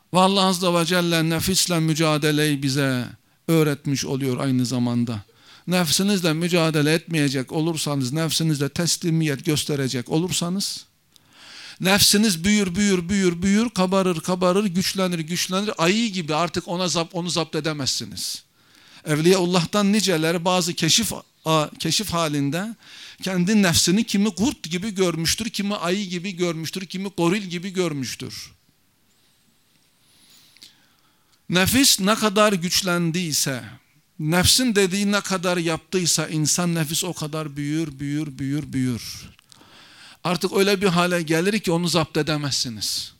Ve Allah Azze ve Celle nefisle mücadeleyi bize öğretmiş oluyor aynı zamanda. Nefsinizle mücadele etmeyecek olursanız, nefsinizle teslimiyet gösterecek olursanız, nefsiniz büyür, kabarır, güçlenir. Ayı gibi artık onu zapt edemezsiniz. Evliyaullah'tan niceleri bazı keşif halinde kendi nefsini kimi kurt gibi görmüştür, kimi ayı gibi görmüştür, kimi goril gibi görmüştür. Nefis ne kadar güçlendiyse, nefsin dediği ne kadar yaptıysa insan, nefis o kadar büyür. Artık öyle bir hale gelir ki onu zapt edemezsiniz.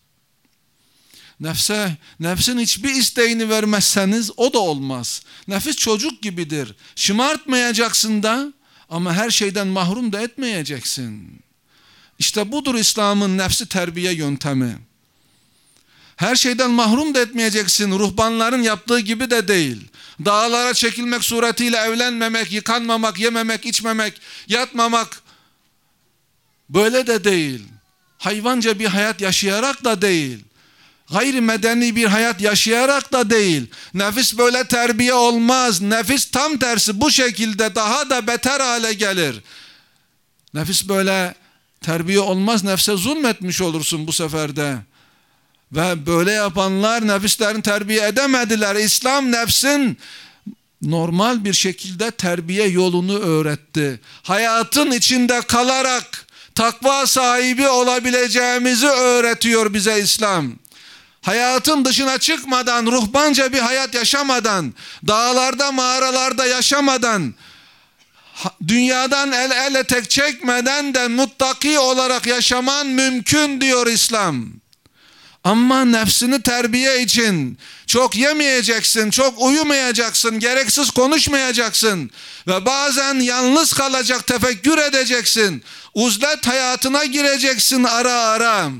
Nefsin hiçbir isteğini vermezseniz o da olmaz. Nefis çocuk gibidir. Şımartmayacaksın da ama her şeyden mahrum da etmeyeceksin. İşte budur İslam'ın nefsi terbiye yöntemi. Her şeyden mahrum da etmeyeceksin. Ruhbanların yaptığı gibi de değil. Dağlara çekilmek suretiyle evlenmemek, yıkanmamak, yememek, içmemek, yatmamak böyle de değil. Hayvanca bir hayat yaşayarak da değil. Gayrimedeni bir hayat yaşayarak da değil. Nefis böyle terbiye olmaz. Nefis tam tersi bu şekilde daha da beter hale gelir. Nefis böyle terbiye olmaz. Nefse zulmetmiş olursun bu seferde. Ve böyle yapanlar nefislerini terbiye edemediler. İslam nefsin normal bir şekilde terbiye yolunu öğretti. Hayatın içinde kalarak takva sahibi olabileceğimizi öğretiyor bize İslam. Hayatın dışına çıkmadan, ruhbanca bir hayat yaşamadan, dağlarda, mağaralarda yaşamadan, dünyadan el ele tek çekmeden de muttaki olarak yaşaman mümkün diyor İslam. Ama nefsini terbiye için çok yemeyeceksin, çok uyumayacaksın, gereksiz konuşmayacaksın ve bazen yalnız kalacak, tefekkür edeceksin. Uzlet hayatına gireceksin ara.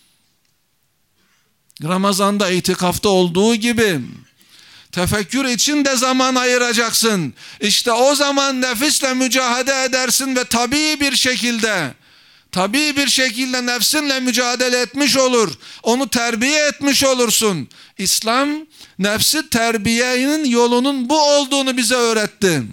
Ramazan'da itikafta olduğu gibi tefekkür için de zaman ayıracaksın. İşte o zaman nefisle mücadele edersin ve tabii bir şekilde nefsinle mücadele etmiş olur. Onu terbiye etmiş olursun. İslam nefsi terbiyenin yolunun bu olduğunu bize öğretti.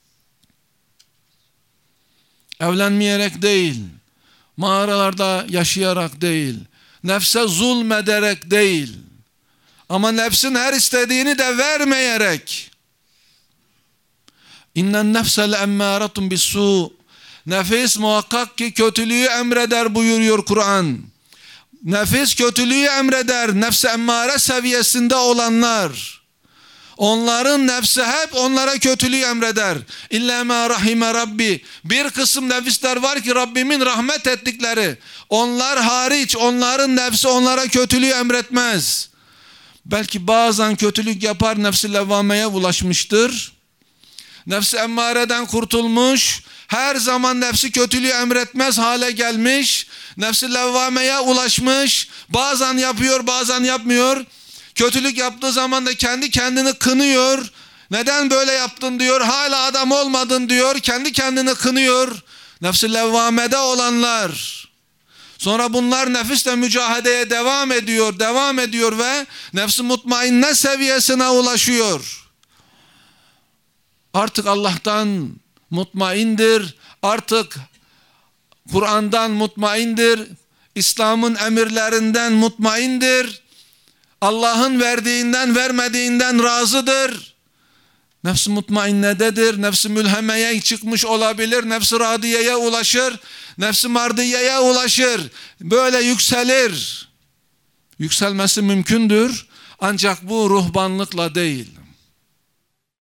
Evlenmeyerek değil, mağaralarda yaşayarak değil, nefse zulmederek değil, ama nefsin her istediğini de vermeyerek. İnnen nefse le'emmâratun bis-sû. Nefis muhakkak ki kötülüğü emreder buyuruyor Kur'an. Nefis kötülüğü emreder. Nefs-i emmare seviyesinde olanlar, onların nefsi hep onlara kötülüğü emreder. İlla ma rahime Rabbi. Bir kısım nefisler var ki Rabbimin rahmet ettikleri. Onlar hariç onların nefsi onlara kötülüğü emretmez. Belki bazen kötülük yapar, nefs-i levvameye ulaşmıştır. Nefs-i emmareden kurtulmuş, her zaman nefsi kötülüğü emretmez hale gelmiş, nefs-i levvameye ulaşmış, bazen yapıyor bazen yapmıyor. Kötülük yaptığı zaman da kendi kendini kınıyor. Neden böyle yaptın diyor, hala adam olmadın diyor, kendi kendini kınıyor. Nefs-i levvamede olanlar. Sonra bunlar nefisle mücadeleye devam ediyor ve nefs-i mutmainne seviyesine ulaşıyor. Artık Allah'tan mutmaindir, artık Kur'an'dan mutmaindir, İslam'ın emirlerinden mutmaindir, Allah'ın verdiğinden vermediğinden razıdır. Nefs-i mutmainnededir, nefs-i mülhemeye çıkmış olabilir, nefs-i radiyeye ulaşır, nefs-i mardiyeye ulaşır, böyle yükselir. Yükselmesi mümkündür ancak bu ruhbanlıkla değil.